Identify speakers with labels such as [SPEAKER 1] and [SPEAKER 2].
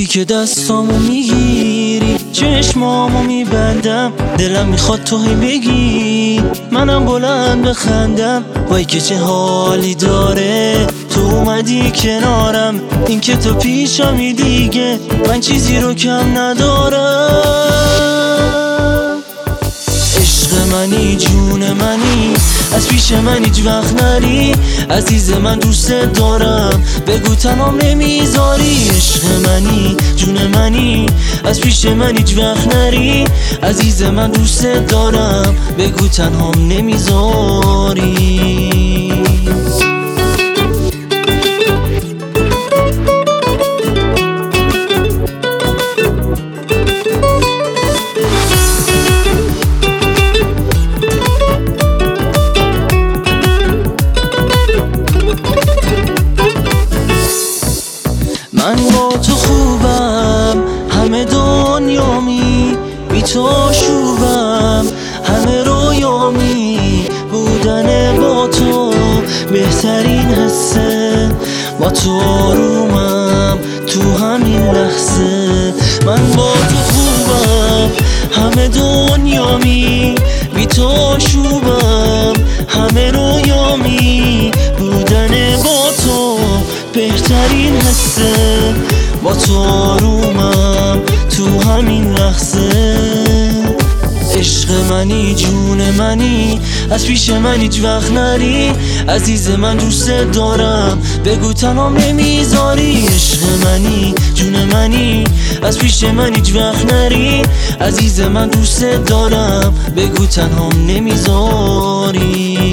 [SPEAKER 1] که دستامو میگیری چشمامو میبندم، دلم میخواد تو هی بگی منم بلند بخندم. وای که چه حالی داره تو اومدی کنارم، این که تو پیشمی دیگه من چیزی رو کم ندارم. عشق منی جون منی از پیش من هیچ وقت نری، عزیز من دوست دارم بگو تنام نمیذاری. عشق منی جون منی از پیش من هیچ وقت نری، عزیز من دوست دارم بگو تنهام نمیذاری. من با تو خوبم همه دنیامی، بی تو شوبم همه رویامی. بودن با تو بهترین حسه، با تو آرومم تو همین لحظه. من با تو خوبم همه دنیامی، بی تو شوبم همه رویامی. بودن با تو بهترین حسه، با تو آرومم تو همین لحظه. عشق منی جون منی از پیش من هیچ وقت نری، عزیز من دوست دارم بگو تنهام نمیذاری. عشق منی جون منی از پیش من هیچ وقت نری، عزیز من دوست دارم بگو تنهام نمیذاری.